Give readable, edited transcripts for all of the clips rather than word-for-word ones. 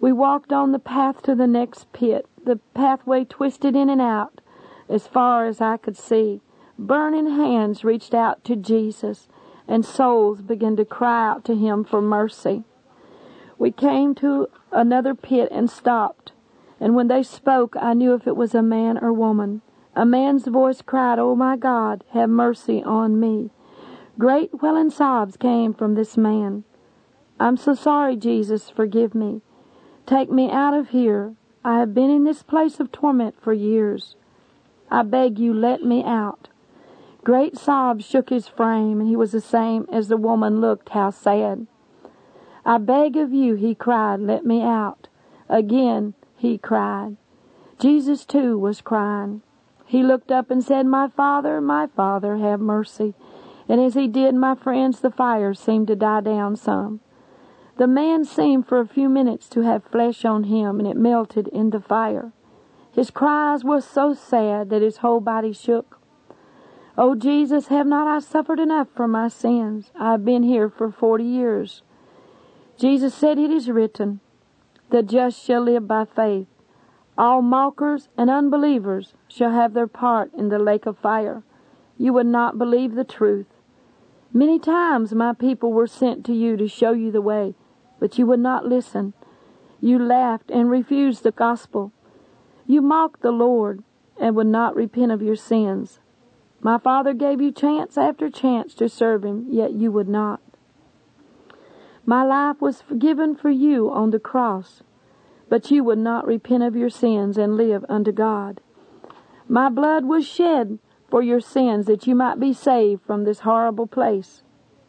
We walked on the path to the next pit. The pathway twisted in and out as far as I could see. Burning hands reached out to Jesus, and souls began to cry out to Him for mercy. We came to another pit and stopped, and when they spoke, I knew if it was a man or woman. A man's voice cried, "Oh my God, have mercy on me." Great welling sobs came from this man. "I'm so sorry, Jesus, forgive me. Take me out of here. I have been in this place of torment for years. I beg you, let me out." Great sobs shook his frame, and he was the same as the woman looked how sad. "I beg of you," he cried, "let me out." Again he cried. Jesus, too, was crying. He looked up and said, my Father, have mercy." And as he did, my friends, the fire seemed to die down some. The man seemed for a few minutes to have flesh on him, and it melted in the fire. His cries were so sad that his whole body shook. "Oh, Jesus, have not I suffered enough for my sins? I have been here for 40 years. Jesus said, "It is written, the just shall live by faith." All mockers and unbelievers shall have their part in the lake of fire. You would not believe the truth. Many times my people were sent to you to show you the way, but you would not listen. You laughed and refused the gospel. You mocked the Lord and would not repent of your sins. My Father gave you chance after chance to serve Him, yet you would not. My life was given for you on the cross, but you would not repent of your sins and live unto God. My blood was shed for your sins, that you might be saved from this horrible place.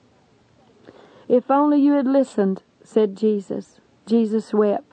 If only you had listened, said Jesus. Jesus wept.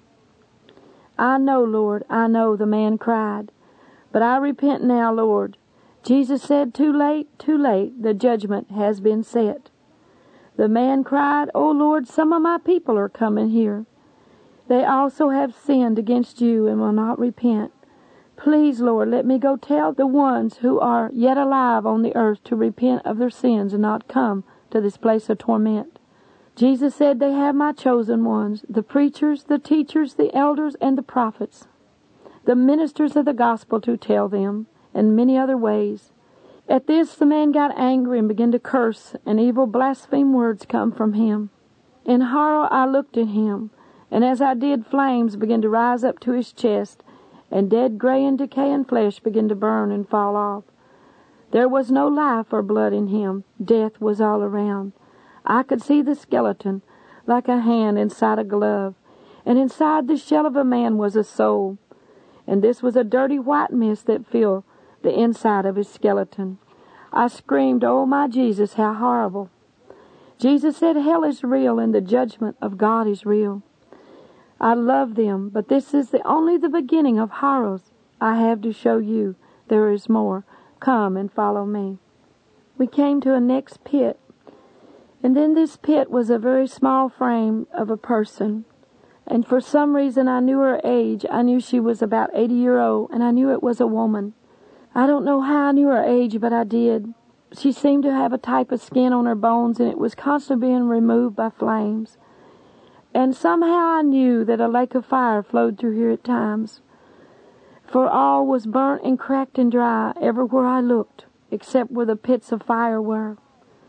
I know, Lord, I know, the man cried. But I repent now, Lord. Jesus said, too late, the judgment has been set. The man cried, Oh, Lord, some of my people are coming here. They also have sinned against you and will not repent. Please, Lord, let me go tell the ones who are yet alive on the earth to repent of their sins and not come to this place of torment. Jesus said, They have my chosen ones, the preachers, the teachers, the elders, and the prophets, the ministers of the gospel to tell them, and many other ways. At this the man got angry and began to curse, and evil blaspheme words come from him. In horror I looked at him, and as I did, flames began to rise up to his chest, and dead, gray, and decaying flesh began to burn and fall off. There was no life or blood in him. Death was all around. I could see the skeleton, like a hand inside a glove, and inside the shell of a man was a soul. And this was a dirty white mist that filled the inside of his skeleton. I screamed, Oh, my Jesus, how horrible. Jesus said, Hell is real and the judgment of God is real. I love them, but this is only the beginning of horrors I have to show you. There is more. Come and follow me. We came to a next pit, and then this pit was a very small frame of a person. And for some reason I knew her age. I knew she was about 80 years old, and I knew it was a woman. I don't know how I knew her age, but I did. She seemed to have a type of skin on her bones, and it was constantly being removed by flames. And somehow I knew that a lake of fire flowed through here at times, for all was burnt and cracked and dry everywhere I looked, except where the pits of fire were.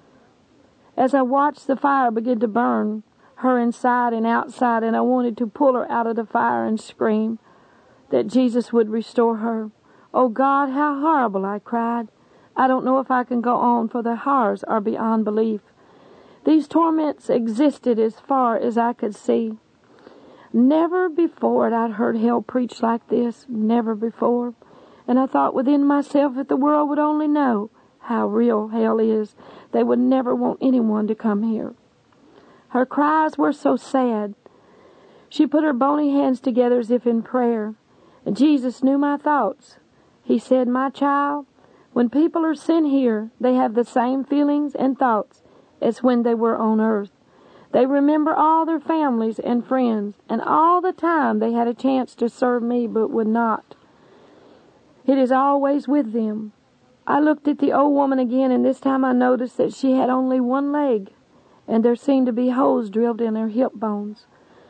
As I watched the fire begin to burn her inside and outside, and I wanted to pull her out of the fire and scream that Jesus would restore her. Oh God, how horrible, I cried. I don't know if I can go on, for the horrors are beyond belief. These torments existed as far as I could see. Never before had I heard hell preached like this, never before. And I thought within myself, if the world would only know how real hell is, they would never want anyone to come here. Her cries were so sad. She put her bony hands together as if in prayer. And Jesus knew my thoughts. He said, My child, when people are sent here, they have the same feelings and thoughts as when they were on earth. They remember all their families and friends, and all the time they had a chance to serve me but would not. It is always with them. I looked at the old woman again, and this time I noticed that she had only one leg, and there seemed to be holes drilled in her hip bones.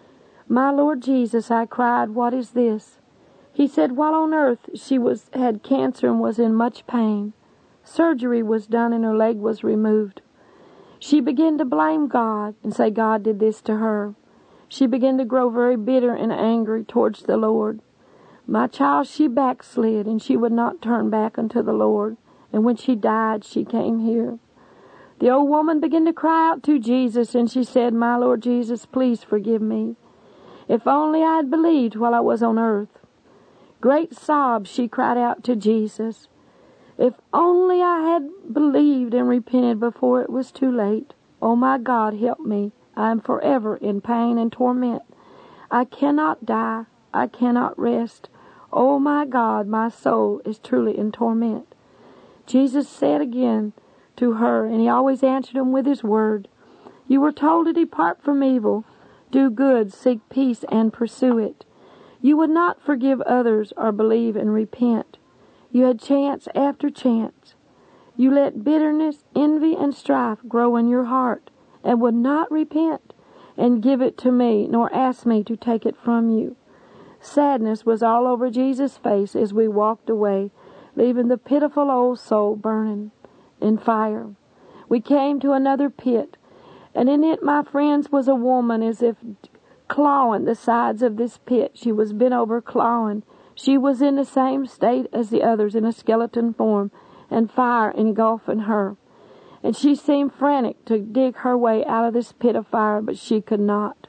My Lord Jesus, I cried, what is this? He said, while on earth she had cancer and was in much pain. Surgery was done and her leg was removed. She began to blame God and say God did this to her. She began to grow very bitter and angry towards the Lord. My child, she backslid, and she would not turn back unto the Lord. And when she died, she came here. The old woman began to cry out to Jesus, and she said, my Lord Jesus, please forgive me. If only I had believed while I was on earth. Great sobs she cried out to Jesus. If only I had believed and repented before it was too late. Oh my God, help me. I am forever in pain and torment. I cannot die. I cannot rest. Oh my God, my soul is truly in torment. Jesus said again to her, and he always answered him with his word, you were told to depart from evil, do good, seek peace, and pursue it. You would not forgive others or believe and repent. You had chance after chance. You let bitterness, envy, and strife grow in your heart, and would not repent and give it to me, nor ask me to take it from you. Sadness was all over Jesus' face as we walked away, leaving the pitiful old soul burning in fire. We came to another pit, and in it, my friends, was a woman as if clawing the sides of this pit. She was bent over clawing. She was in the same state as the others, in a skeleton form, and fire engulfing her. And she seemed frantic to dig her way out of this pit of fire, but she could not.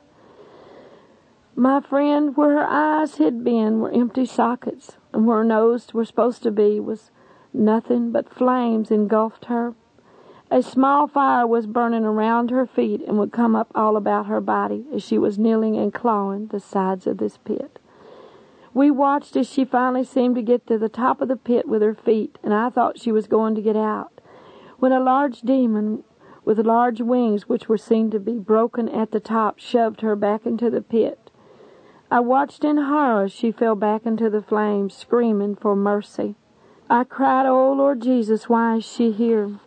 My friend, where her eyes had been were empty sockets, and where her nose were supposed to be was nothing but flames engulfed her. A small fire was burning around her feet and would come up all about her body as she was kneeling and clawing the sides of this pit. We watched as she finally seemed to get to the top of the pit with her feet, and I thought she was going to get out, when a large demon with large wings, which were seen to be broken at the top, shoved her back into the pit. I watched in horror as she fell back into the flames, screaming for mercy. I cried, oh Lord Jesus, why is she here?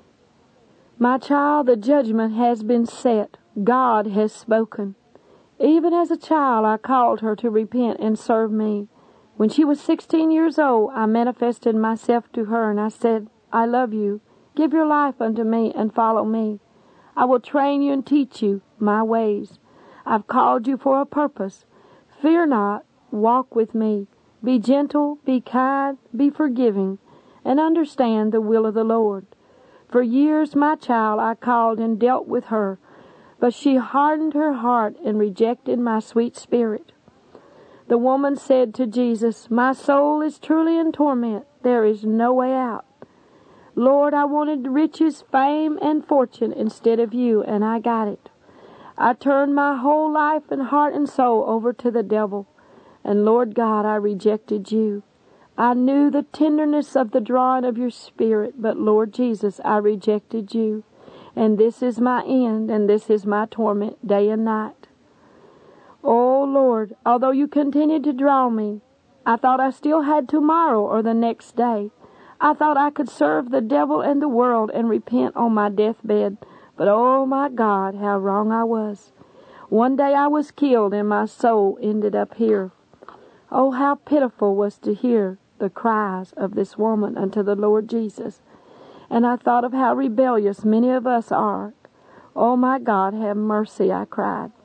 My child, the judgment has been set. God has spoken. Even as a child, I called her to repent and serve me. When she was 16 years old, I manifested myself to her, and I said, I love you. Give your life unto me and follow me. I will train you and teach you my ways. I've called you for a purpose. Fear not, walk with me. Be gentle, be kind, be forgiving, and understand the will of the Lord. For years, my child, I called and dealt with her, but she hardened her heart and rejected my sweet spirit. The woman said to Jesus, my soul is truly in torment. There is no way out. Lord, I wanted riches, fame, and fortune instead of you, and I got it. I turned my whole life and heart and soul over to the devil, and Lord God, I rejected you. I knew the tenderness of the drawing of your Spirit, but Lord Jesus, I rejected you. And this is my end, and this is my torment day and night. Oh Lord, although you continued to draw me, I thought I still had tomorrow or the next day. I thought I could serve the devil and the world and repent on my deathbed. But oh my God, how wrong I was. One day I was killed and my soul ended up here. Oh, how pitiful was to hear the cries of this woman unto the Lord Jesus. And I thought of how rebellious many of us are. Oh my God, have mercy, I cried.